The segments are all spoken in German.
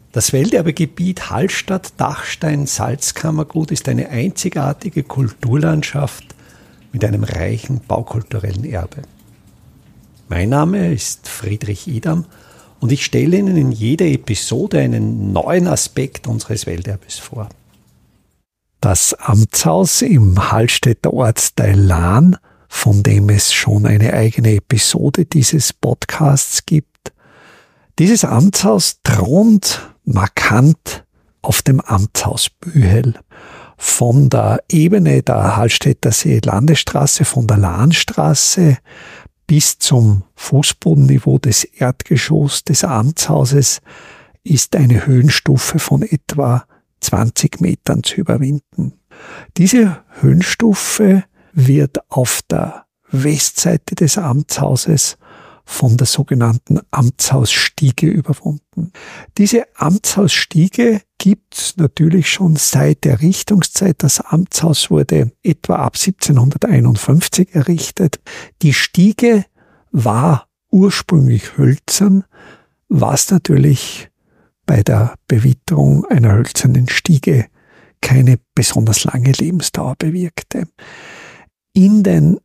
Das Welterbegebiet Hallstatt-Dachstein-Salzkammergut ist eine einzigartige Kulturlandschaft mit einem reichen baukulturellen Erbe. Mein Name ist Friedrich Idam und ich stelle Ihnen in jeder Episode einen neuen Aspekt unseres Welterbes vor. Das Amtshaus im Hallstätter Ortsteil Lahn, von dem es schon eine eigene Episode dieses Podcasts gibt. Dieses Amtshaus thront markant auf dem Amtshausbühel. Von der Ebene der Hallstätter See-Landesstraße, von der Lahnstraße bis zum Fußbodenniveau des Erdgeschosses des Amtshauses ist eine Höhenstufe von etwa 20 Metern zu überwinden. Diese Höhenstufe wird auf der Westseite des Amtshauses von der sogenannten Amtshausstiege überwunden. Diese Amtshausstiege gibt es natürlich schon seit der Errichtungszeit. Das Amtshaus wurde etwa ab 1751 errichtet. Die Stiege war ursprünglich hölzern, was natürlich bei der Bewitterung einer hölzernen Stiege keine besonders lange Lebensdauer bewirkte. In den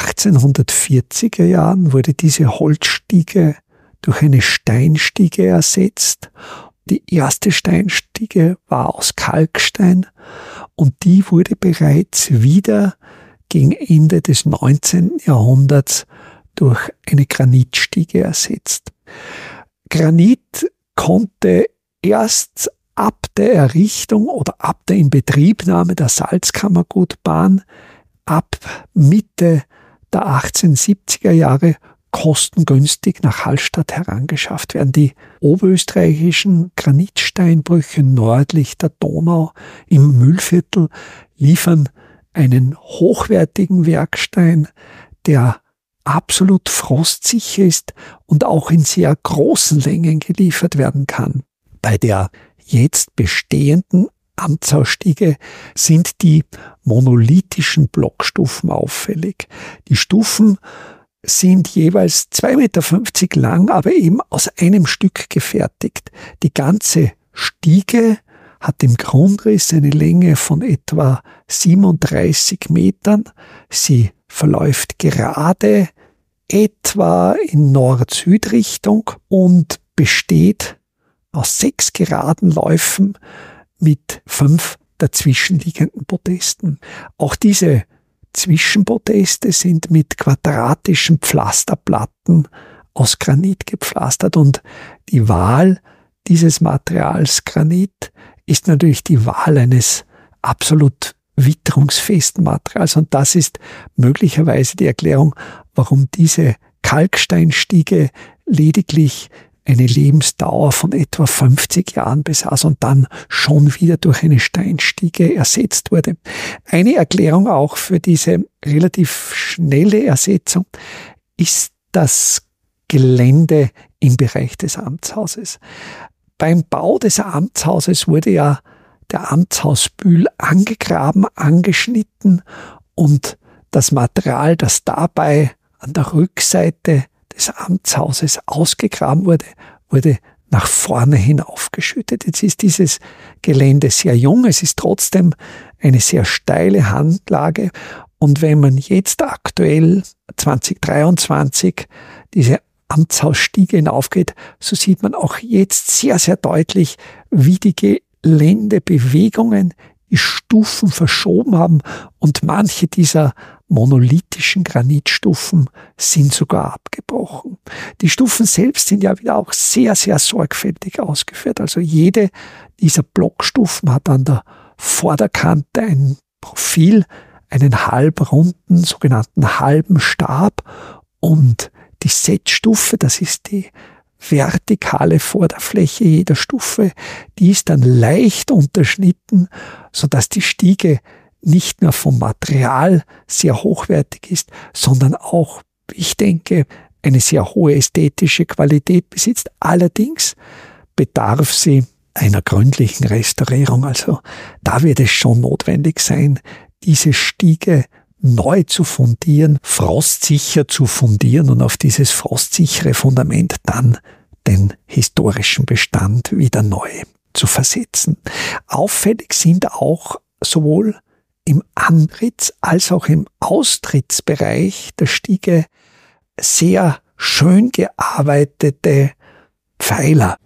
1840er Jahren wurde diese Holzstiege durch eine Steinstiege ersetzt. Die erste Steinstiege war aus Kalkstein und die wurde bereits wieder gegen Ende des 19. Jahrhunderts durch eine Granitstiege ersetzt. Granit konnte erst ab der Errichtung oder ab der Inbetriebnahme der Salzkammergutbahn ab Mitte der 1870er Jahre kostengünstig nach Hallstatt herangeschafft werden. Die oberösterreichischen Granitsteinbrüche nördlich der Donau im Mühlviertel liefern einen hochwertigen Werkstein, der absolut frostsicher ist und auch in sehr großen Längen geliefert werden kann. Bei der jetzt bestehenden Amtshausstiege sind die monolithischen Blockstufen auffällig. Die Stufen sind jeweils 2,50 Meter lang, aber eben aus einem Stück gefertigt. Die ganze Stiege hat im Grundriss eine Länge von etwa 37 Metern. Sie verläuft gerade etwa in Nord-Süd-Richtung und besteht aus 6 geraden Läufen mit 5 dazwischenliegenden Podesten. Auch diese Zwischenpodeste sind mit quadratischen Pflasterplatten aus Granit gepflastert und die Wahl dieses Materials Granit ist natürlich die Wahl eines absolut witterungsfesten Materials und das ist möglicherweise die Erklärung, warum diese Kalksteinstiege lediglich eine Lebensdauer von etwa 50 Jahren besaß und dann schon wieder durch eine Steinstiege ersetzt wurde. Eine Erklärung auch für diese relativ schnelle Ersetzung ist das Gelände im Bereich des Amtshauses. Beim Bau des Amtshauses wurde ja der Amtshausbühel angegraben, angeschnitten und das Material, das dabei an der Rückseite des Amtshauses ausgegraben wurde nach vorne hin aufgeschüttet. Jetzt ist dieses Gelände sehr jung, es ist trotzdem eine sehr steile Hanglage und wenn man jetzt aktuell 2023 diese Amtshausstiege hinaufgeht, so sieht man auch jetzt sehr, sehr deutlich, wie die Geländebewegungen die Stufen verschoben haben und manche dieser monolithischen Granitstufen sind sogar abgebrochen. Die Stufen selbst sind ja wieder auch sehr, sehr sorgfältig ausgeführt. Also jede dieser Blockstufen hat an der Vorderkante ein Profil, einen halbrunden, sogenannten halben Stab und die Setzstufe, das ist die vertikale Vorderfläche jeder Stufe, die ist dann leicht unterschnitten, sodass die Stiege nicht nur vom Material sehr hochwertig ist, sondern auch, ich denke, eine sehr hohe ästhetische Qualität besitzt. Allerdings bedarf sie einer gründlichen Restaurierung. Also da wird es schon notwendig sein, diese Stiege neu zu fundieren, frostsicher zu fundieren und auf dieses frostsichere Fundament dann den historischen Bestand wieder neu zu versetzen. Auffällig sind auch sowohl im Antritts- als auch im Austrittsbereich der Stiege sehr schön gearbeitete Pfeiler.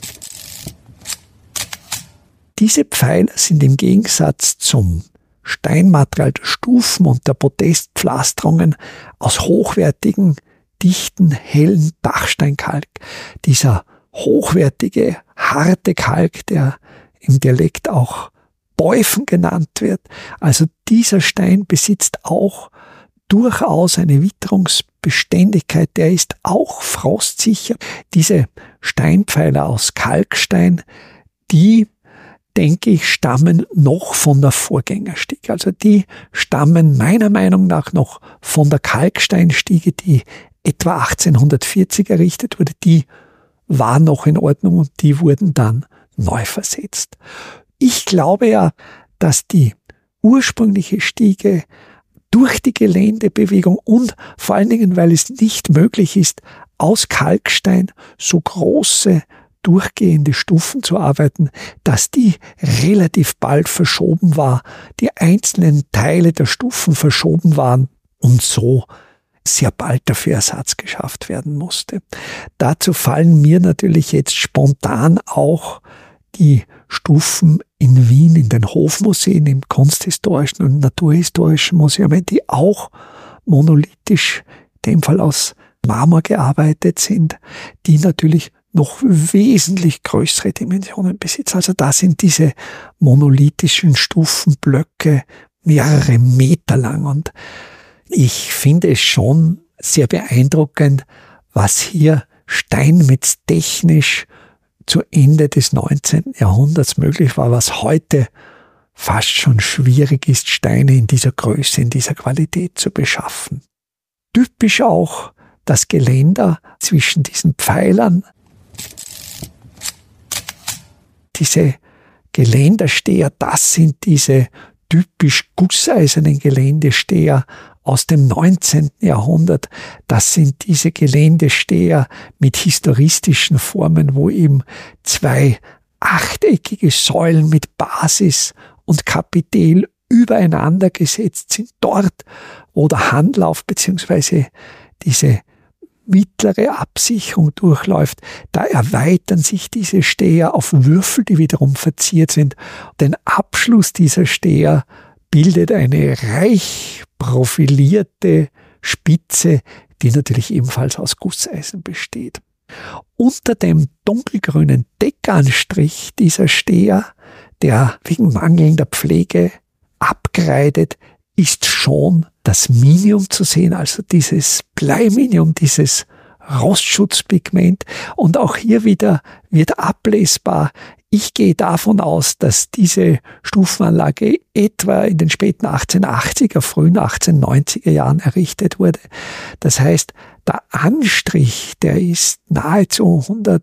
Diese Pfeiler sind im Gegensatz zum Steinmaterial der Stufen und der Podestpflasterungen aus hochwertigen, dichten, hellen Dachsteinkalk. Dieser hochwertige, harte Kalk, der im Dialekt auch Beufen genannt wird. Also dieser Stein besitzt auch durchaus eine Witterungsbeständigkeit, der ist auch frostsicher. Diese Steinpfeiler aus Kalkstein, die, denke ich, stammen noch von der Vorgängerstiege. Also die stammen meiner Meinung nach noch von der Kalksteinstiege, die etwa 1840 errichtet wurde. Die war noch in Ordnung und die wurden dann neu versetzt. Ich glaube ja, dass die ursprüngliche Stiege durch die Geländebewegung und vor allen Dingen, weil es nicht möglich ist, aus Kalkstein so große, durchgehende Stufen zu arbeiten, dass die relativ bald verschoben war, die einzelnen Teile der Stufen verschoben waren und so sehr bald dafür Ersatz geschafft werden musste. Dazu fallen mir natürlich jetzt spontan auch die Stufen in Wien, in den Hofmuseen, im Kunsthistorischen und Naturhistorischen Museum, die auch monolithisch, in dem Fall aus Marmor gearbeitet sind, die natürlich noch wesentlich größere Dimensionen besitzen. Also da sind diese monolithischen Stufenblöcke mehrere Meter lang und ich finde es schon sehr beeindruckend, was hier Steinmetz technisch zu Ende des 19. Jahrhunderts möglich war, was heute fast schon schwierig ist, Steine in dieser Größe, in dieser Qualität zu beschaffen. Typisch auch das Geländer zwischen diesen Pfeilern. Diese Geländersteher, das sind diese typisch gusseisernen Geländesteher aus dem 19. Jahrhundert. Das sind diese Geländesteher mit historistischen Formen, wo eben zwei achteckige Säulen mit Basis und Kapitel übereinander gesetzt sind. Dort, wo der Handlauf bzw. diese mittlere Absicherung durchläuft, da erweitern sich diese Steher auf Würfel, die wiederum verziert sind. Den Abschluss dieser Steher bildet eine reich profilierte Spitze, die natürlich ebenfalls aus Gusseisen besteht. Unter dem dunkelgrünen Deckanstrich dieser Steher, der wegen mangelnder Pflege abkreidet, ist schon das Minium zu sehen, also dieses Bleiminium, dieses Rostschutzpigment. Und auch hier wieder wird ablesbar, ich gehe davon aus, dass diese Stufenanlage etwa in den späten 1880er, frühen 1890er Jahren errichtet wurde. Das heißt, der Anstrich, der ist nahezu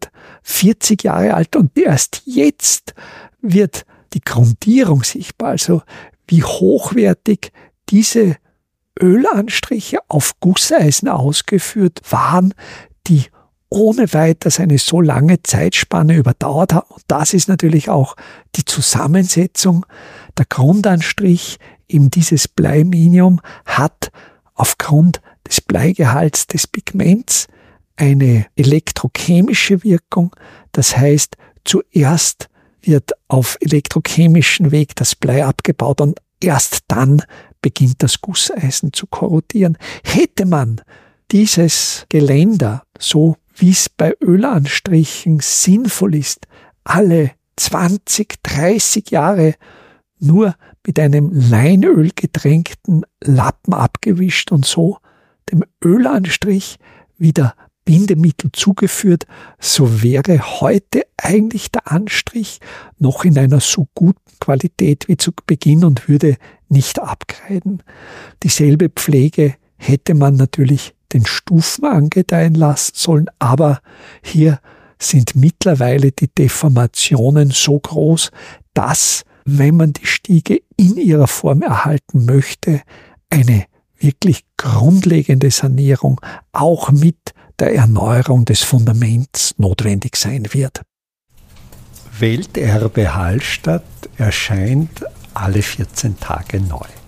140 Jahre alt und erst jetzt wird die Grundierung sichtbar, also wie hochwertig diese Ölanstriche auf Gusseisen ausgeführt waren, die ohne weiteres eine so lange Zeitspanne überdauert haben. Und das ist natürlich auch die Zusammensetzung. Der Grundanstrich, eben dieses Bleiminium, hat aufgrund des Bleigehalts des Pigments eine elektrochemische Wirkung. Das heißt, zuerst wird auf elektrochemischen Weg das Blei abgebaut und erst dann beginnt das Gusseisen zu korrodieren. Hätte man dieses Geländer, so wie es bei Ölanstrichen sinnvoll ist, alle 20, 30 Jahre nur mit einem Leinöl getränkten Lappen abgewischt und so dem Ölanstrich wieder Bindemittel zugeführt, so wäre heute eigentlich der Anstrich noch in einer so guten Qualität wie zu Beginn und würde nicht abkreiden. Dieselbe Pflege hätte man natürlich den Stufen angedeihen lassen sollen, aber hier sind mittlerweile die Deformationen so groß, dass, wenn man die Stiege in ihrer Form erhalten möchte, eine wirklich grundlegende Sanierung auch mit der Erneuerung des Fundaments notwendig sein wird. Welterbe Hallstatt erscheint alle 14 Tage neu.